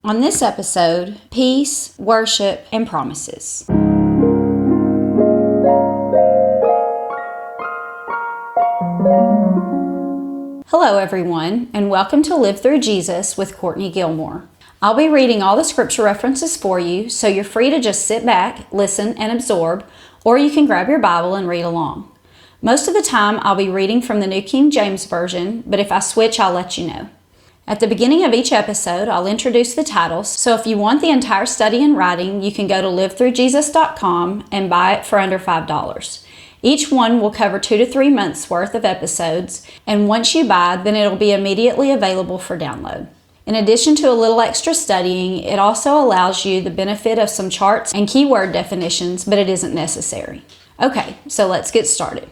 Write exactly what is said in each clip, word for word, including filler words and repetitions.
On this episode, peace, worship, and promises. Hello everyone, and welcome to Live Through Jesus with Courtney Gilmore. I'll be reading all the scripture references for you, so you're free to just sit back, listen, and absorb, or you can grab your Bible and read along. Most of the time, I'll be reading from the New King James Version, but if I switch, I'll let you know. At the beginning of each episode, I'll introduce the titles, so if you want the entire study in writing, you can go to live through jesus dot com and buy it for under five dollars. Each one will cover two to three months worth of episodes, and once you buy, then it'll be immediately available for download. In addition to a little extra studying, it also allows you the benefit of some charts and keyword definitions, but it isn't necessary. Okay, so let's get started.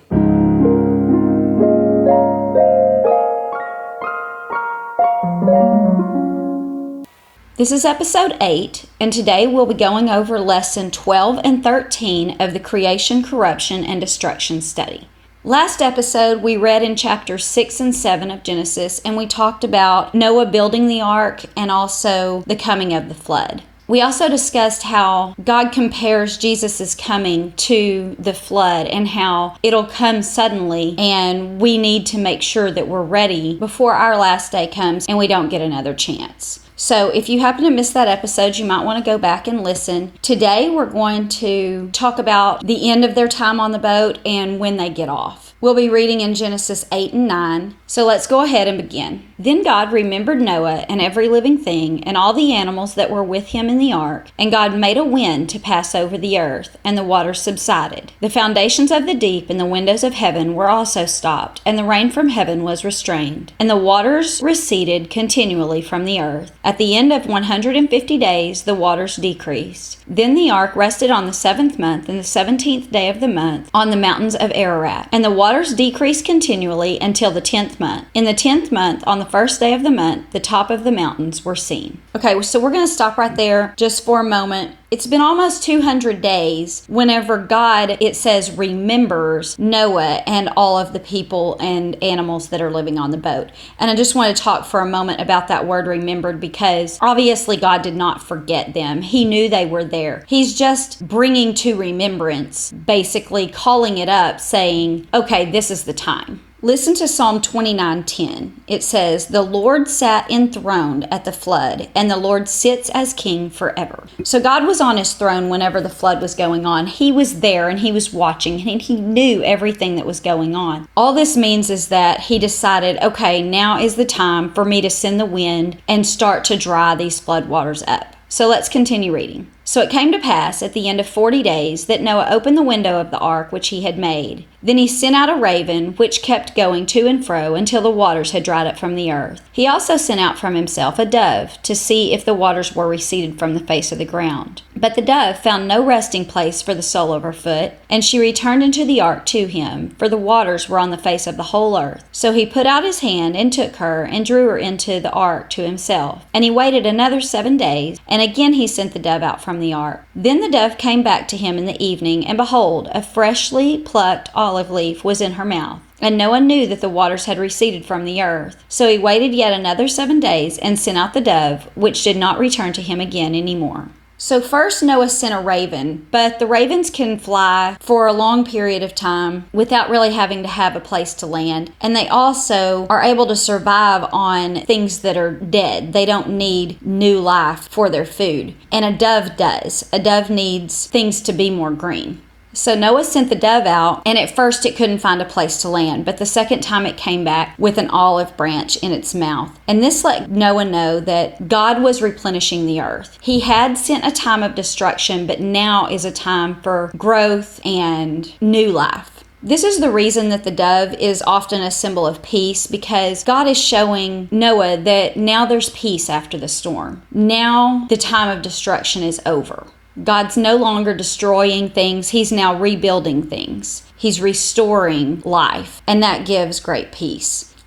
This is episode eight, and today we'll be going over lesson twelve and thirteen of the Creation, Corruption, and Destruction study. Last episode, we read in chapters six and seven of Genesis, and we talked about Noah building the ark and also the coming of the flood. We also discussed how God compares Jesus' coming to the flood and how it'll come suddenly, and we need to make sure that we're ready before our last day comes and we don't get another chance. So if you happen to miss that episode, you might want to go back and listen. Today, we're going to talk about the end of their time on the boat and when they get off. We'll be reading in Genesis eight and nine, so let's go ahead and begin. Then God remembered Noah and every living thing and all the animals that were with him in the ark, and God made a wind to pass over the earth, and the waters subsided. The foundations of the deep and the windows of heaven were also stopped, and the rain from heaven was restrained, and the waters receded continually from the earth. At the end of one hundred fifty days, the waters decreased. Then the ark rested on the seventh month and the seventeenth day of the month on the mountains of Ararat, and the waters decreased continually until the tenth month. In the tenth month, on the first day of the month, the top of the mountains were seen. Okay, so we're going to stop right there just for a moment. It's been almost two hundred days whenever God, it says, remembers Noah and all of the people and animals that are living on the boat. And I just want to talk for a moment about that word remembered, because obviously God did not forget them. He knew they were there. He's just bringing to remembrance, basically calling it up, saying, okay, this is the time. Listen to Psalm twenty-nine ten. It says, "The Lord sat enthroned at the flood, and the Lord sits as king forever." So God was on his throne whenever the flood was going on. He was there and he was watching, and he knew everything that was going on. All this means is that he decided, okay, now is the time for me to send the wind and start to dry these flood waters up. So let's continue reading. So it came to pass at the end of forty days that Noah opened the window of the ark which he had made. Then he sent out a raven, which kept going to and fro until the waters had dried up from the earth. He also sent out from himself a dove to see if the waters were receded from the face of the ground. But the dove found no resting place for the sole of her foot, and she returned into the ark to him, for the waters were on the face of the whole earth. So he put out his hand and took her and drew her into the ark to himself. And he waited another seven days, and again he sent the dove out from the ark. Then the dove came back to him in the evening, and behold, a freshly plucked olive leaf was in her mouth. And Noah knew that the waters had receded from the earth. So he waited yet another seven days and sent out the dove, which did not return to him again any more. So first Noah sent a raven, but the ravens can fly for a long period of time without really having to have a place to land. And they also are able to survive on things that are dead. They don't need new life for their food. And a dove does. A dove needs things to be more green. So Noah sent the dove out, and at first it couldn't find a place to land, but the second time it came back with an olive branch in its mouth. And this let Noah know that God was replenishing the earth. He had sent a time of destruction, but now is a time for growth and new life. This is the reason that the dove is often a symbol of peace, because God is showing Noah that now there's peace after the storm. Now the time of destruction is over. God's no longer destroying things. He's now rebuilding things. He's restoring life, and that gives great peace.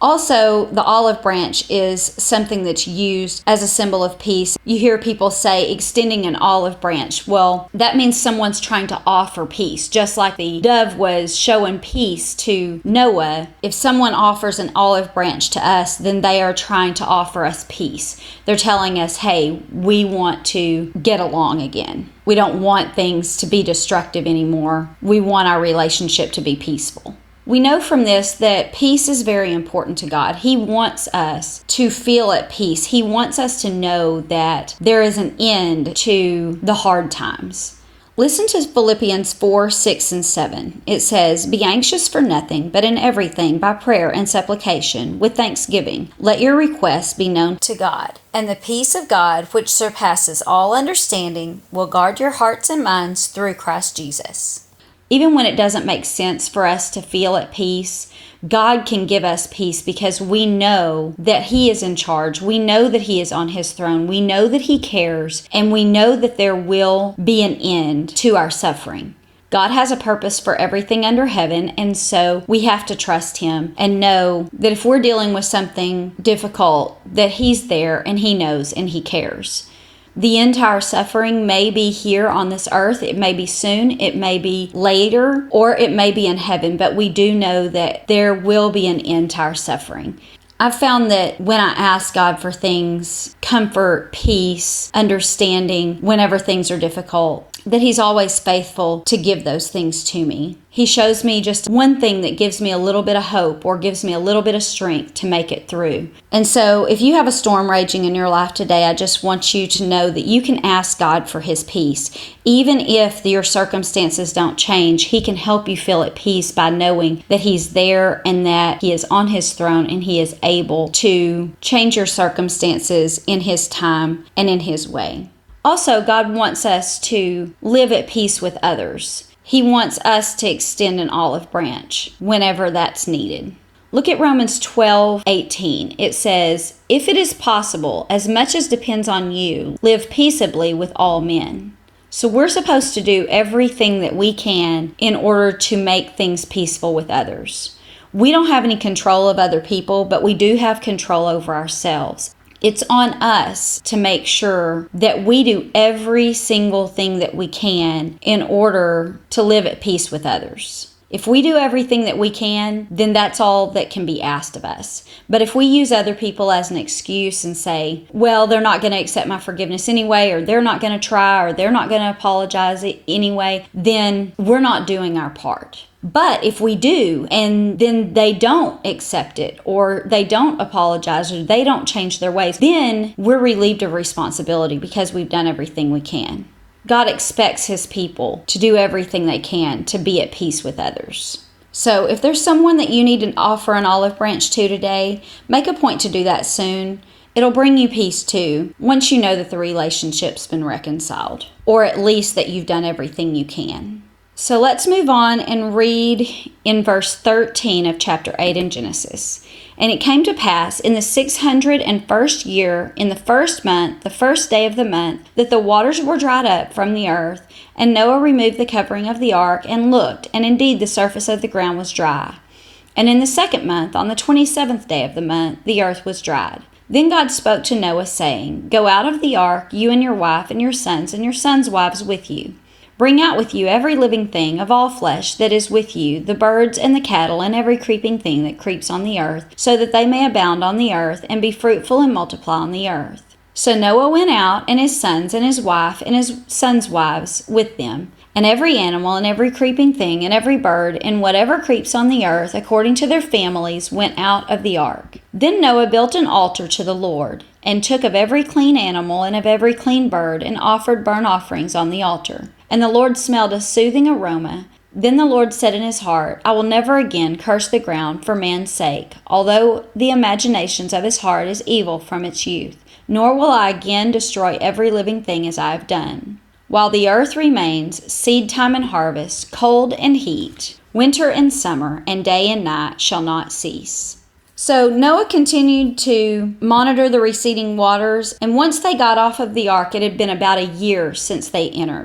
Also, the olive branch is something that's used as a symbol of peace. You hear people say extending an olive branch. Well, that means someone's trying to offer peace. Just like the dove was showing peace to Noah, if someone offers an olive branch to us, then they are trying to offer us peace. They're telling us, hey, we want to get along again. We don't want things to be destructive anymore. We want our relationship to be peaceful. We know from this that peace is very important to God. He wants us to feel at peace. He wants us to know that there is an end to the hard times. Listen to Philippians four, six, and seven. It says, "Be anxious for nothing, but in everything by prayer and supplication, with thanksgiving, let your requests be known to God. And the peace of God, which surpasses all understanding, will guard your hearts and minds through Christ Jesus." Even when it doesn't make sense for us to feel at peace, God can give us peace because we know that He is in charge. We know that He is on His throne. We know that He cares, and we know that there will be an end to our suffering. God has a purpose for everything under heaven, and so we have to trust Him and know that if we're dealing with something difficult, that He's there and He knows and He cares. The end to our suffering may be here on this earth. It may be soon, it may be later, or it may be in heaven, but we do know that there will be an end to our suffering. I've found that when I ask God for things, comfort, peace, understanding, whenever things are difficult, that He's always faithful to give those things to me. He shows me just one thing that gives me a little bit of hope or gives me a little bit of strength to make it through. And so if you have a storm raging in your life today, I just want you to know that you can ask God for His peace. Even if your circumstances don't change, He can help you feel at peace by knowing that He's there and that He is on His throne and He is able to change your circumstances in His time and in His way. Also, God wants us to live at peace with others. He wants us to extend an olive branch whenever that's needed. Look at Romans twelve eighteen. It says, "If it is possible, as much as depends on you, live peaceably with all men." So we're supposed to do everything that we can in order to make things peaceful with others. We don't have any control of other people, but we do have control over ourselves. It's on us to make sure that we do every single thing that we can in order to live at peace with others. If we do everything that we can, then that's all that can be asked of us. But if we use other people as an excuse and say, well, they're not going to accept my forgiveness anyway, or they're not going to try, or they're not going to apologize anyway, then we're not doing our part. But if we do, and then they don't accept it, or they don't apologize, or they don't change their ways, then we're relieved of responsibility because we've done everything we can. God expects His people to do everything they can to be at peace with others. So if there's someone that you need to offer an olive branch to today, make a point to do that soon. It'll bring you peace too, once you know that the relationship's been reconciled, or at least that you've done everything you can. So let's move on and read in verse thirteen of chapter eight in Genesis. "And it came to pass in the six hundred and first year, in the first month, the first day of the month, that the waters were dried up from the earth. And Noah removed the covering of the ark, and looked, and indeed the surface of the ground was dry. And in the second month, on the twenty-seventh day of the month, the earth was dried. Then God spoke to Noah, saying, Go out of the ark, you and your wife, and your sons, and your sons' wives with you. Bring out with you every living thing of all flesh that is with you, the birds and the cattle, and every creeping thing that creeps on the earth, so that they may abound on the earth, and be fruitful and multiply on the earth. So Noah went out, and his sons, and his wife, and his sons' wives with them, and every animal, and every creeping thing, and every bird, and whatever creeps on the earth, according to their families, went out of the ark. Then Noah built an altar to the Lord, and took of every clean animal, and of every clean bird, and offered burnt offerings on the altar. And the Lord smelled a soothing aroma. Then the Lord said in his heart, I will never again curse the ground for man's sake, although the imaginations of his heart is evil from its youth. Nor will I again destroy every living thing as I have done. While the earth remains, seed time and harvest, cold and heat, winter and summer, and day and night shall not cease. So Noah continued to monitor the receding waters, and once they got off of the ark, it had been about a year since they entered.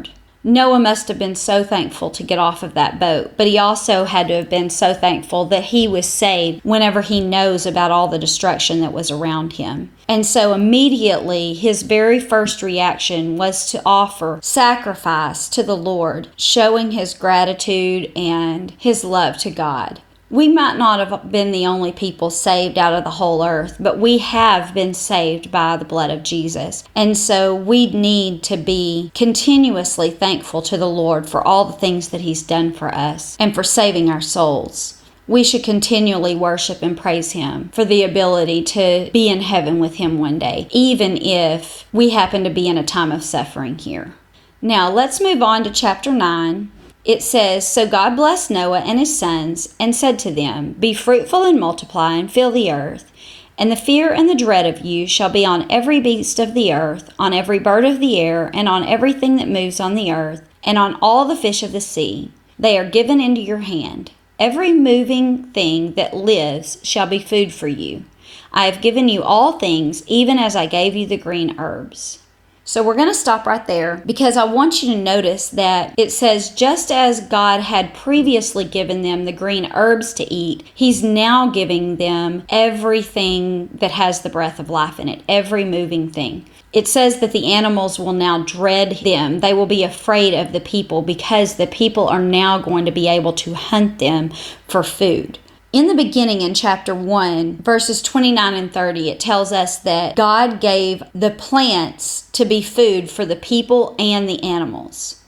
Noah must have been so thankful to get off of that boat, but he also had to have been so thankful that he was saved whenever he knows about all the destruction that was around him. And so immediately his very first reaction was to offer sacrifice to the Lord, showing his gratitude and his love to God. We might not have been the only people saved out of the whole earth, but we have been saved by the blood of Jesus. And so we need to be continuously thankful to the Lord for all the things that He's done for us and for saving our souls. We should continually worship and praise Him for the ability to be in heaven with Him one day, even if we happen to be in a time of suffering here. Now, let's move on to chapter nine. It says, "So God blessed Noah and his sons, and said to them, Be fruitful and multiply, and fill the earth. And the fear and the dread of you shall be on every beast of the earth, on every bird of the air, and on everything that moves on the earth, and on all the fish of the sea. They are given into your hand. Every moving thing that lives shall be food for you. I have given you all things, even as I gave you the green herbs." So we're going to stop right there because I want you to notice that it says just as God had previously given them the green herbs to eat, He's now giving them everything that has the breath of life in it, every moving thing. It says that the animals will now dread them. They will be afraid of the people because the people are now going to be able to hunt them for food. In the beginning, in chapter one, verses twenty-nine and thirty, it tells us that God gave the plants to be food for the people and the animals.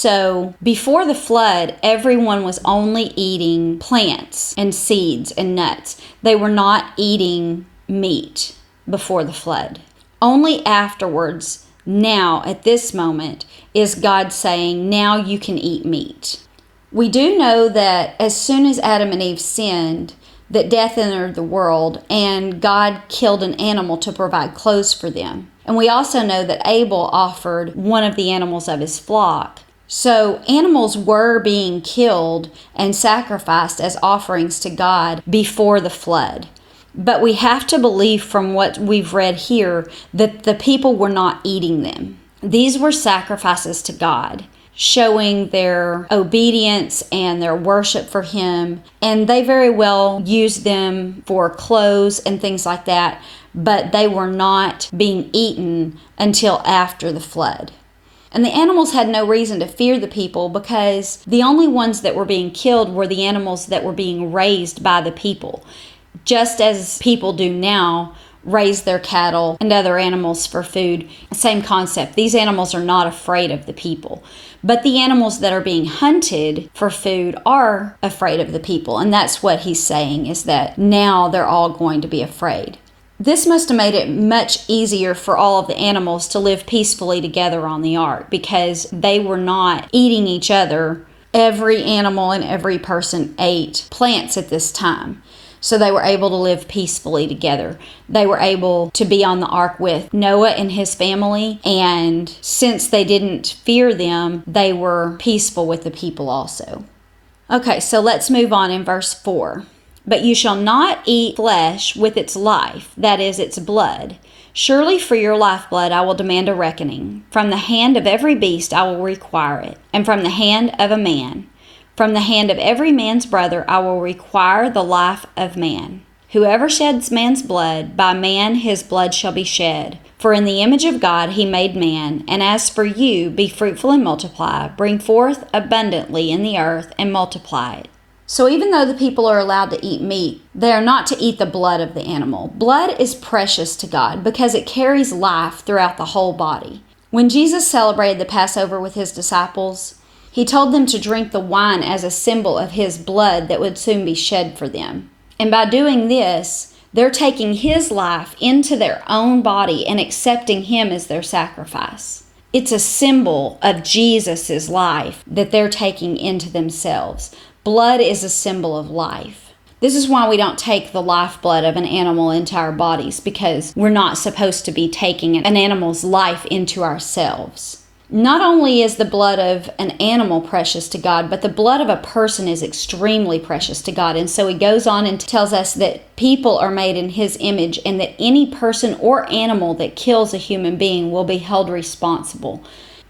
So before the flood, everyone was only eating plants and seeds and nuts. They were not eating meat before the flood. Only afterwards, now at this moment, is God saying, now you can eat meat. We do know that as soon as Adam and Eve sinned, that death entered the world and God killed an animal to provide clothes for them. And we also know that Abel offered one of the animals of his flock. So animals were being killed and sacrificed as offerings to God before the flood. But we have to believe from what we've read here that the people were not eating them. These were sacrifices to God, showing their obedience and their worship for Him. And they very well used them for clothes and things like that, but they were not being eaten until after the flood. And the animals had no reason to fear the people because the only ones that were being killed were the animals that were being raised by the people. Just as people do now, raise their cattle and other animals for food. Same concept. These animals are not afraid of the people. But the animals that are being hunted for food are afraid of the people. And that's what he's saying, is that now they're all going to be afraid. This must have made it much easier for all of the animals to live peacefully together on the ark because they were not eating each other. Every animal and every person ate plants at this time. So they were able to live peacefully together. They were able to be on the ark with Noah and his family. And since they didn't fear them, they were peaceful with the people also. Okay, so let's move on in verse four. "But you shall not eat flesh with its life, that is, its blood. Surely for your lifeblood I will demand a reckoning. From the hand of every beast I will require it, and from the hand of a man. From the hand of every man's brother I will require the life of man. Whoever sheds man's blood, by man his blood shall be shed. For in the image of God he made man. And as for you, be fruitful and multiply. Bring forth abundantly in the earth and multiply it." So even though the people are allowed to eat meat, they are not to eat the blood of the animal. Blood is precious to God because it carries life throughout the whole body. When Jesus celebrated the Passover with his disciples, He told them to drink the wine as a symbol of His blood that would soon be shed for them. And by doing this, they're taking His life into their own body and accepting Him as their sacrifice. It's a symbol of Jesus' life that they're taking into themselves. Blood is a symbol of life. This is why we don't take the lifeblood of an animal into our bodies, because we're not supposed to be taking an animal's life into ourselves. Not only is the blood of an animal precious to God, but the blood of a person is extremely precious to God. And so He goes on and tells us that people are made in His image and that any person or animal that kills a human being will be held responsible.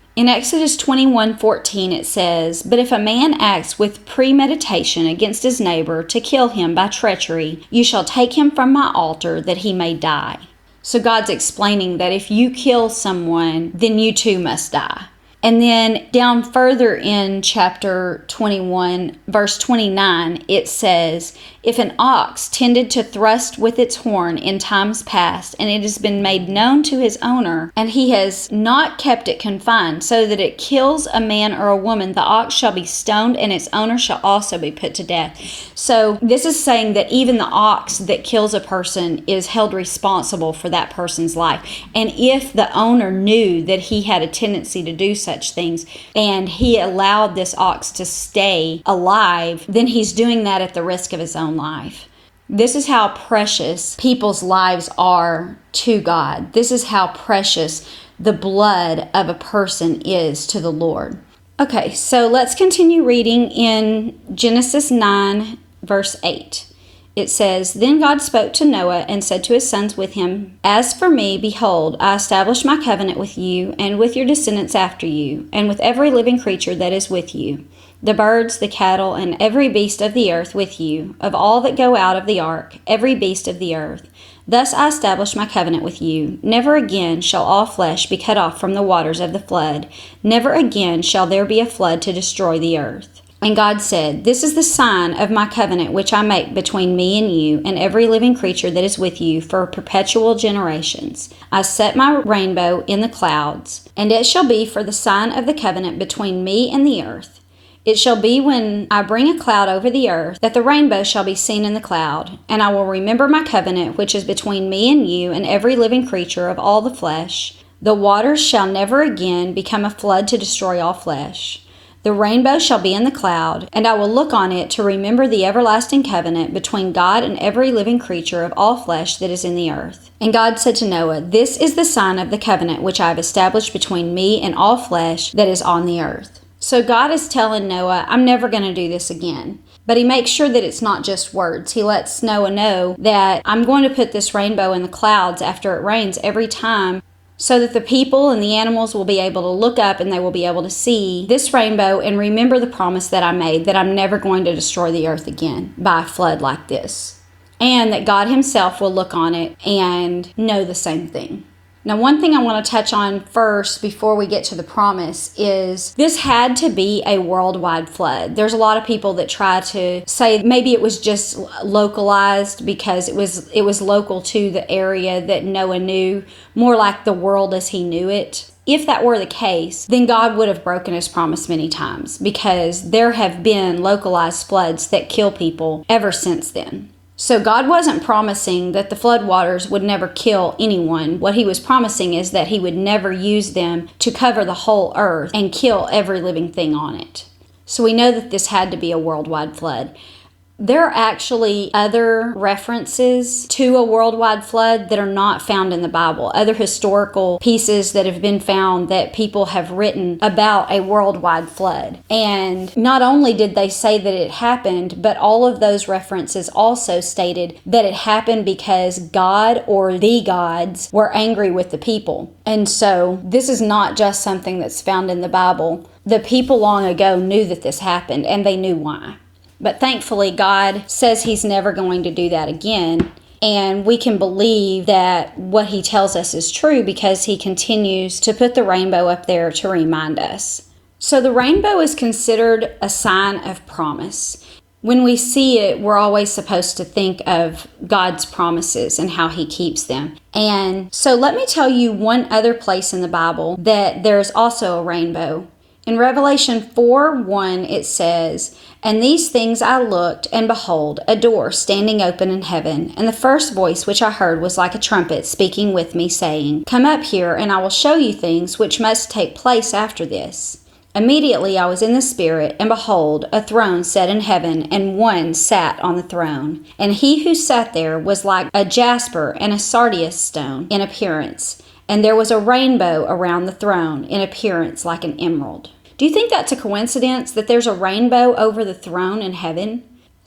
In Exodus twenty-one fourteen it says, "But if a man acts with premeditation against his neighbor to kill him by treachery, you shall take him from my altar that he may die." So God's explaining that if you kill someone, then you too must die. And then down further in chapter twenty-one, verse twenty-nine, it says, "If an ox tended to thrust with its horn in times past, and it has been made known to his owner, and he has not kept it confined, so that it kills a man or a woman, the ox shall be stoned, and its owner shall also be put to death." So this is saying that even the ox that kills a person is held responsible for that person's life. And if the owner knew that he had a tendency to do such things, and he allowed this ox to stay alive, then he's doing that at the risk of his own life. This is how precious people's lives are to God. This is how precious the blood of a person is to the Lord. Okay, so let's continue reading in Genesis nine, verse eight. It says, "Then God spoke to Noah and said to his sons with him, As for me, behold, I establish my covenant with you and with your descendants after you, and with every living creature that is with you, the birds, the cattle, and every beast of the earth with you, of all that go out of the ark, every beast of the earth. Thus I establish my covenant with you. Never again shall all flesh be cut off from the waters of the flood. Never again shall there be a flood to destroy the earth. And God said, This is the sign of my covenant which I make between me and you and every living creature that is with you for perpetual generations. I set my rainbow in the clouds, and it shall be for the sign of the covenant between me and the earth. It shall be when I bring a cloud over the earth, that the rainbow shall be seen in the cloud. And I will remember my covenant which is between me and you and every living creature of all the flesh. The waters shall never again become a flood to destroy all flesh. The rainbow shall be in the cloud, and I will look on it to remember the everlasting covenant between God and every living creature of all flesh that is in the earth. And God said to Noah, This is the sign of the covenant which I have established between me and all flesh that is on the earth." So God is telling Noah, I'm never going to do this again. But he makes sure that it's not just words. He lets Noah know that I'm going to put this rainbow in the clouds after it rains every time, so that the people and the animals will be able to look up and they will be able to see this rainbow and remember the promise that I made, that I'm never going to destroy the earth again by a flood like this. And that God himself will look on it and know the same thing. Now, one thing I want to touch on first before we get to the promise is this had to be a worldwide flood. There's a lot of people that try to say maybe it was just localized because it was it was local to the area that Noah knew, more like the world as he knew it. If that were the case, then God would have broken his promise many times, because there have been localized floods that kill people ever since then. So God wasn't promising that the floodwaters would never kill anyone. What he was promising is that he would never use them to cover the whole earth and kill every living thing on it. So we know that this had to be a worldwide flood. There are actually other references to a worldwide flood that are not found in the Bible. Other historical pieces that have been found that people have written about a worldwide flood. And not only did they say that it happened, but all of those references also stated that it happened because God or the gods were angry with the people. And so this is not just something that's found in the Bible. The people long ago knew that this happened, and they knew why. But thankfully, God says he's never going to do that again. And we can believe that what he tells us is true because he continues to put the rainbow up there to remind us. So the rainbow is considered a sign of promise. When we see it, we're always supposed to think of God's promises and how he keeps them. And so let me tell you one other place in the Bible that there's also a rainbow. In Revelation four one, it says, "And these things I looked, and behold, a door standing open in heaven. And the first voice which I heard was like a trumpet speaking with me, saying, Come up here, and I will show you things which must take place after this. Immediately I was in the Spirit, and behold, a throne set in heaven, and one sat on the throne. And he who sat there was like a jasper and a sardius stone in appearance. And there was a rainbow around the throne, in appearance like an emerald." Do you think that's a coincidence that there's a rainbow over the throne in heaven?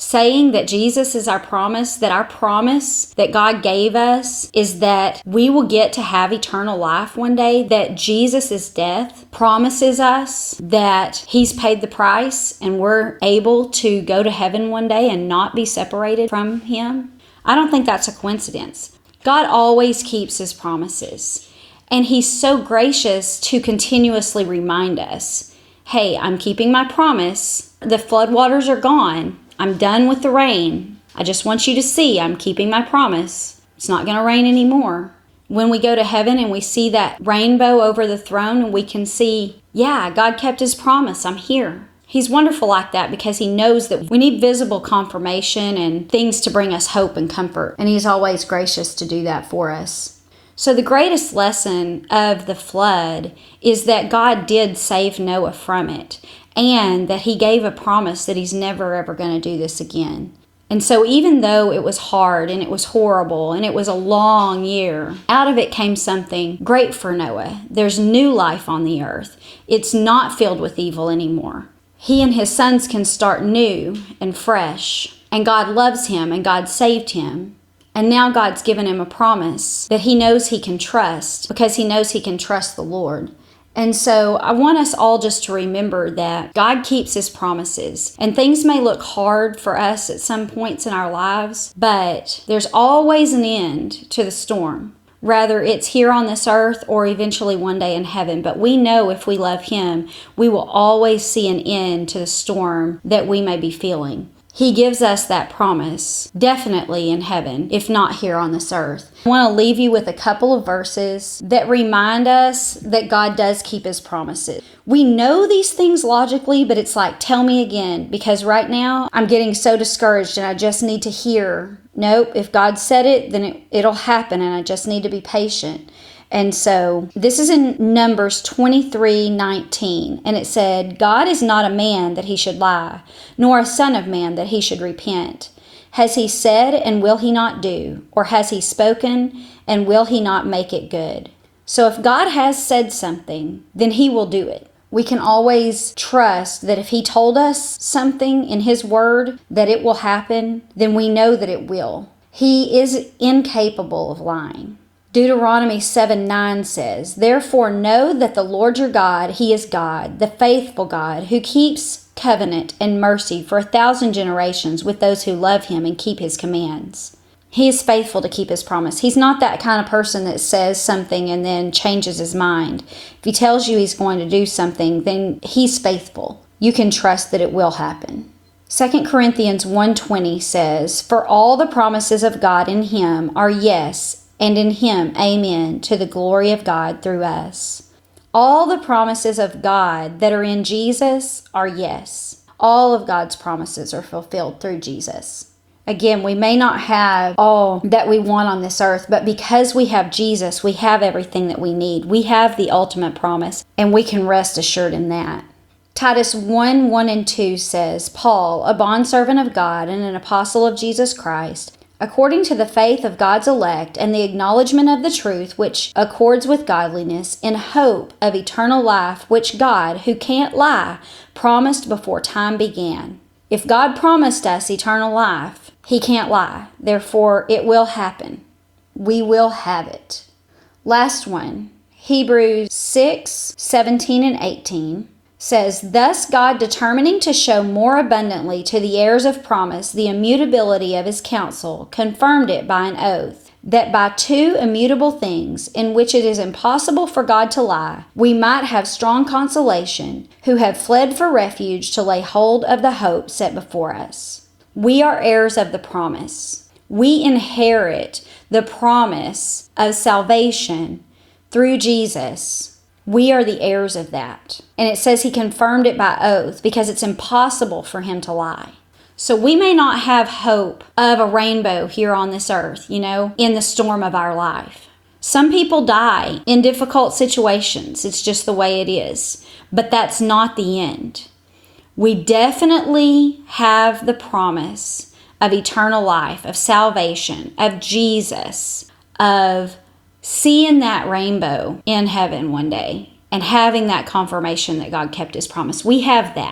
saying that Jesus is our promise, that our promise that God gave us is that we will get to have eternal life one day, that Jesus' death promises us that He's paid the price and we're able to go to heaven one day and not be separated from Him. I don't think that's a coincidence. God always keeps His promises, and He's so gracious to continuously remind us, hey, I'm keeping my promise. The floodwaters are gone. I'm done with the rain. I just want you to see I'm keeping my promise. It's not going to rain anymore. When we go to heaven and we see that rainbow over the throne and we can see, yeah, God kept His promise. I'm here. He's wonderful like that because He knows that we need visible confirmation and things to bring us hope and comfort. And He's always gracious to do that for us. So the greatest lesson of the flood is that God did save Noah from it, and that He gave a promise that He's never ever going to do this again. And so even though it was hard and it was horrible and it was a long year, out of it came something great for Noah. There's new life on the earth. It's not filled with evil anymore. He and his sons can start new and fresh, and God loves him and God saved him. And now God's given him a promise that he knows he can trust because he knows he can trust the Lord. And so I want us all just to remember that God keeps His promises, and things may look hard for us at some points in our lives, but there's always an end to the storm. Rather it's here on this earth or eventually one day in heaven. But we know if we love Him, we will always see an end to the storm that we may be feeling. He gives us that promise, definitely in heaven, if not here on this earth. I want to leave you with a couple of verses that remind us that God does keep His promises. We know these things logically, but it's like, tell me again, because right now I'm getting so discouraged and I just need to hear, nope, if God said it, then it, it'll happen, and I just need to be patient. And so this is in Numbers twenty-three nineteen, and it said, God is not a man that He should lie, nor a son of man that He should repent. Has He said, and will He not do? Or has He spoken, and will He not make it good? So if God has said something, then He will do it. We can always trust that if He told us something in His word, that it will happen, then we know that it will. He is incapable of lying. Deuteronomy seven nine says, Therefore know that the Lord your God, He is God, the faithful God, who keeps covenant and mercy for a thousand generations with those who love Him and keep His commands. He is faithful to keep His promise. He's not that kind of person that says something and then changes his mind. If He tells you He's going to do something, then He's faithful. You can trust that it will happen. Second Corinthians one twenty says, For all the promises of God in Him are yes, and in Him, amen, to the glory of God through us. All the promises of God that are in Jesus are yes. All of God's promises are fulfilled through Jesus. Again, we may not have all that we want on this earth, but because we have Jesus, we have everything that we need. We have the ultimate promise, and we can rest assured in that. Titus one one and two says, Paul, a bondservant of God and an apostle of Jesus Christ, according to the faith of God's elect and the acknowledgement of the truth which accords with godliness, in hope of eternal life, which God, who can't lie, promised before time began. If God promised us eternal life, He can't lie. Therefore, it will happen. We will have it. Last one, Hebrews six seventeen and eighteen. Says, Thus God, determining to show more abundantly to the heirs of promise the immutability of His counsel, confirmed it by an oath, that by two immutable things, in which it is impossible for God to lie, we might have strong consolation, who have fled for refuge to lay hold of the hope set before us. We are heirs of the promise. We inherit the promise of salvation through Jesus. We are the heirs of that. And it says He confirmed it by oath because it's impossible for Him to lie. So we may not have hope of a rainbow here on this earth, you know, in the storm of our life. Some people die in difficult situations. It's just the way it is. But that's not the end. We definitely have the promise of eternal life, of salvation, of Jesus, of seeing that rainbow in heaven one day and having that confirmation that God kept His promise. We have that.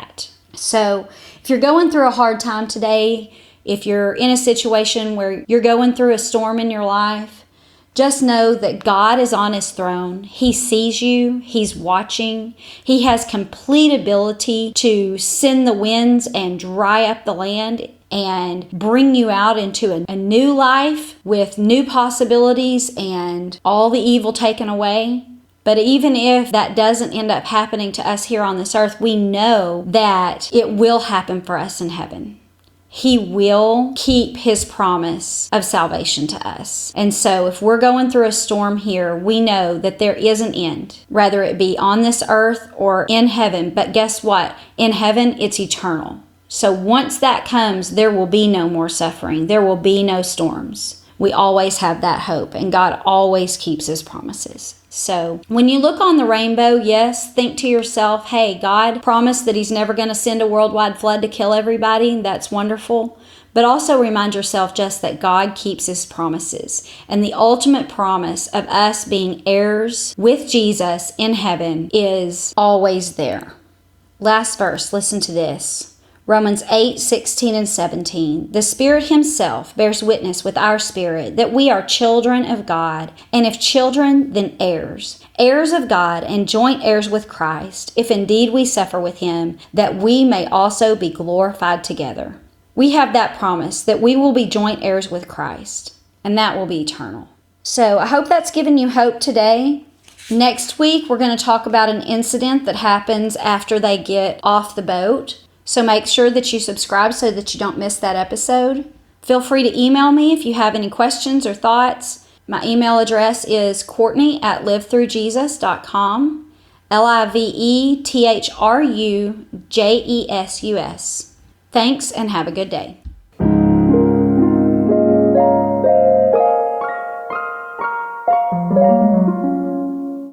So if you're going through a hard time today, if you're in a situation where you're going through a storm in your life, just know that God is on His throne. He sees you. He's watching. He has complete ability to send the winds and dry up the land and bring you out into a, a new life with new possibilities and all the evil taken away. But even if that doesn't end up happening to us here on this earth, we know that it will happen for us in heaven. He will keep His promise of salvation to us. And so if we're going through a storm here, we know that there is an end, whether it be on this earth or in heaven. But guess what? In heaven, it's eternal. So once that comes, there will be no more suffering. There will be no storms. We always have that hope, and God always keeps His promises. So when you look on the rainbow, yes, think to yourself, hey, God promised that He's never going to send a worldwide flood to kill everybody. That's wonderful. But also remind yourself just that God keeps His promises. And the ultimate promise of us being heirs with Jesus in heaven is always there. Last verse, listen to this. Romans eight, sixteen and seventeen. The Spirit Himself bears witness with our spirit that we are children of God, and if children, then heirs, heirs of God and joint heirs with Christ, if indeed we suffer with Him, that we may also be glorified together. We have that promise that we will be joint heirs with Christ, and that will be eternal. So I hope that's given you hope today. Next week, we're going to talk about an incident that happens after they get off the boat. So make sure that you subscribe so that you don't miss that episode. Feel free to email me if you have any questions or thoughts. My email address is Courtney at live through jesus dot com. L I V E T H R U J E S U S. Thanks and have a good day.